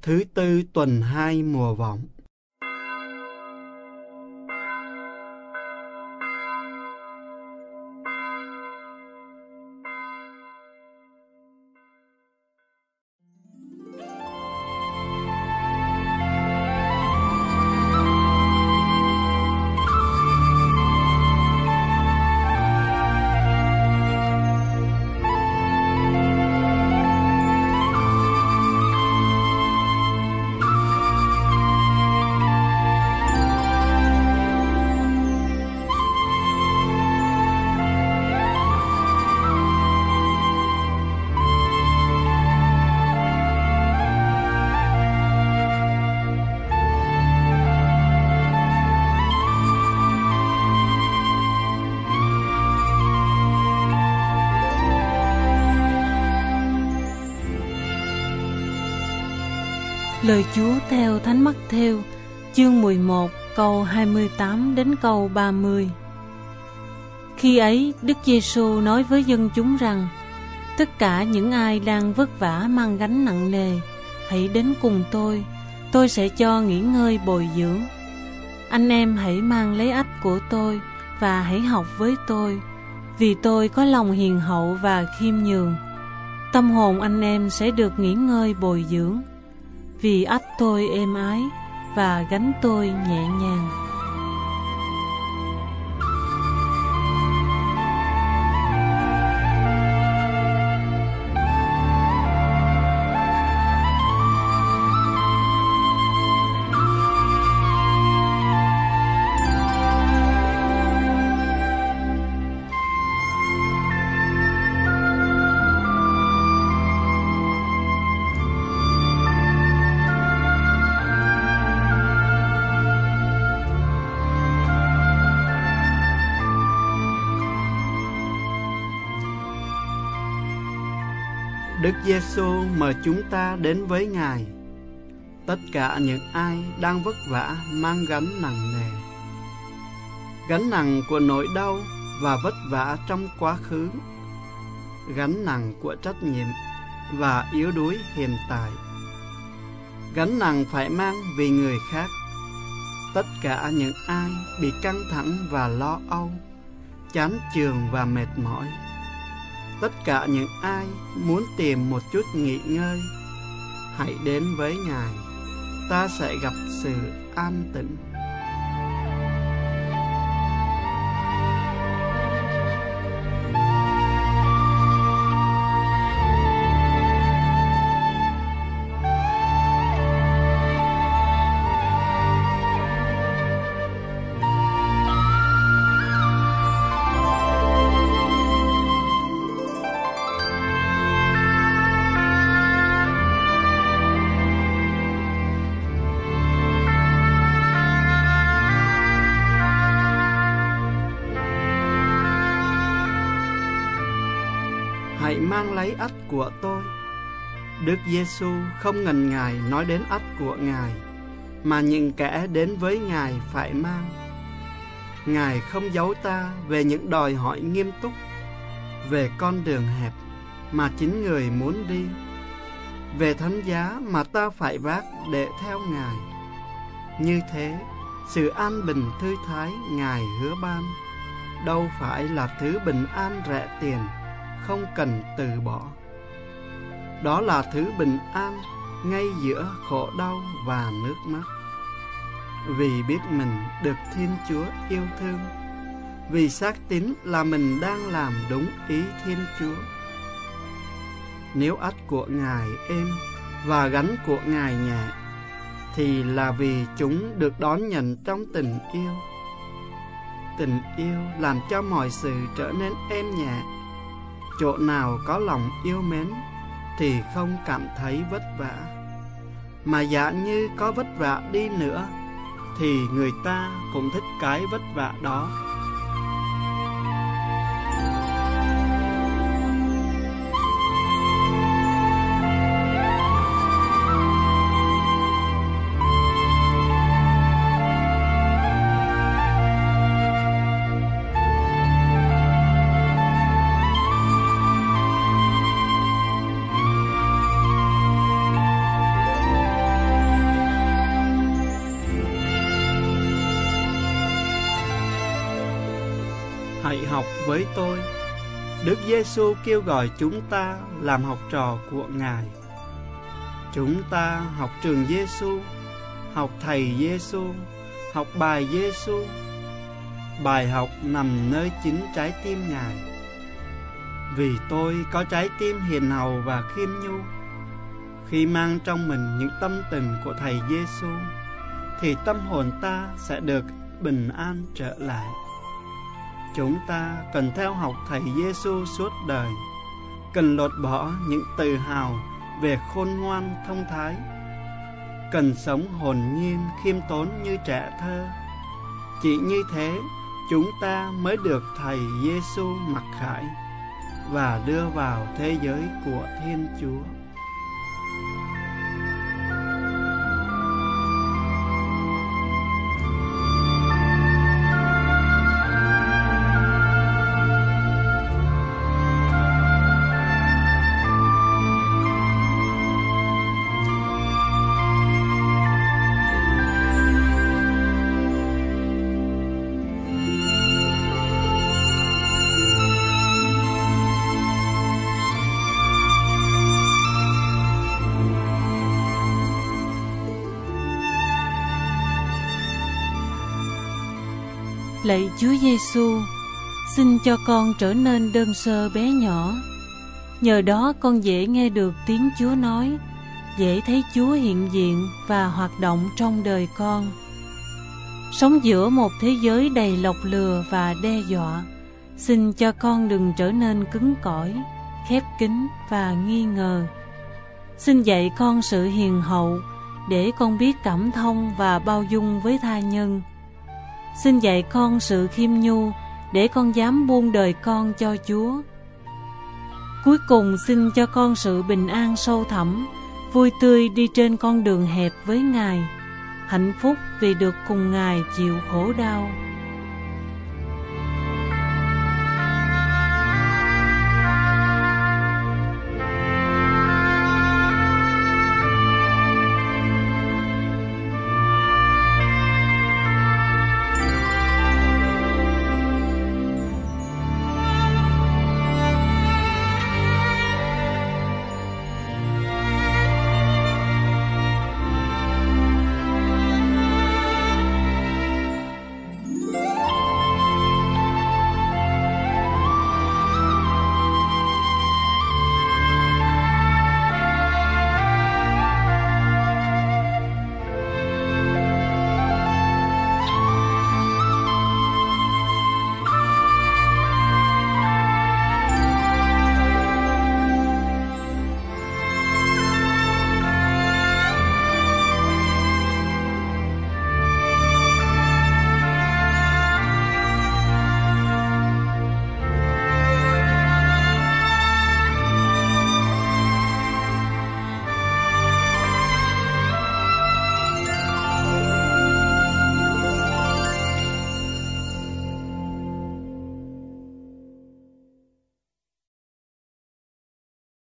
Thứ tư tuần 2 mùa vọng. Lời Chúa theo Thánh Mắc-thêu, chương 11, câu 28 đến câu 30. Khi ấy, Đức Giê-xu nói với dân chúng rằng: tất cả những ai đang vất vả mang gánh nặng nề, hãy đến cùng tôi sẽ cho nghỉ ngơi bồi dưỡng. Anh em hãy mang lấy ách của tôi và hãy học với tôi, vì tôi có lòng hiền hậu và khiêm nhường. Tâm hồn anh em sẽ được nghỉ ngơi bồi dưỡng, vì ách tôi êm ái và gánh tôi nhẹ nhàng. Đức Giê-xu mời chúng ta đến với Ngài, tất cả những ai đang vất vả mang gánh nặng nề. Gánh nặng của nỗi đau và vất vả trong quá khứ, gánh nặng của trách nhiệm và yếu đuối hiện tại, gánh nặng phải mang vì người khác. Tất cả những ai bị căng thẳng và lo âu, chán chường và mệt mỏi, tất cả những ai muốn tìm một chút nghỉ ngơi, hãy đến với Ngài, ta sẽ gặp sự an tĩnh. Hãy mang lấy ách của tôi. Đức Giê-xu không ngần ngại nói đến ách của Ngài, mà những kẻ đến với Ngài phải mang. Ngài không giấu ta về những đòi hỏi nghiêm túc, về con đường hẹp mà chính người muốn đi, về thánh giá mà ta phải vác để theo Ngài. Như thế, sự an bình thư thái Ngài hứa ban đâu phải là thứ bình an rẻ tiền, không cần từ bỏ. Đó là thứ bình an ngay giữa khổ đau và nước mắt. Vì biết mình được Thiên Chúa yêu thương, vì xác tín là mình đang làm đúng ý Thiên Chúa. Nếu ách của Ngài êm và gánh của Ngài nhẹ, thì là vì chúng được đón nhận trong tình yêu. Tình yêu làm cho mọi sự trở nên êm nhẹ. Chỗ nào có lòng yêu mến thì không cảm thấy vất vả. Mà giả như có vất vả đi nữa, thì người ta cũng thích cái vất vả đó. hãy học với tôi. Đức Giêsu kêu gọi chúng ta làm học trò của Ngài. Chúng ta học trường Giêsu, học thầy Giêsu, học bài Giêsu. Bài học nằm nơi chính trái tim Ngài. Vì tôi có trái tim hiền hậu và khiêm nhu. Khi mang trong mình những tâm tình của thầy Giêsu, thì tâm hồn ta sẽ được bình an trở lại. Chúng ta cần theo học thầy Giêsu suốt đời, cần lột bỏ những tự hào về khôn ngoan thông thái, cần sống hồn nhiên khiêm tốn như trẻ thơ. Chỉ như thế, chúng ta mới được thầy Giêsu mặc khải và đưa vào thế giới của Thiên Chúa. Lạy Chúa Giêsu, xin cho con trở nên đơn sơ bé nhỏ. Nhờ đó con dễ nghe được tiếng Chúa nói, dễ thấy Chúa hiện diện và hoạt động trong đời con. Sống giữa một thế giới đầy lọc lừa và đe dọa, xin cho con đừng trở nên cứng cỏi, khép kín và nghi ngờ. Xin dạy con sự hiền hậu để con biết cảm thông và bao dung với tha nhân. Xin dạy con sự khiêm nhu để con dám buông đời con cho Chúa. Cuối cùng xin cho con sự bình an sâu thẳm, vui tươi đi trên con đường hẹp với Ngài, hạnh phúc vì được cùng Ngài chịu khổ đau.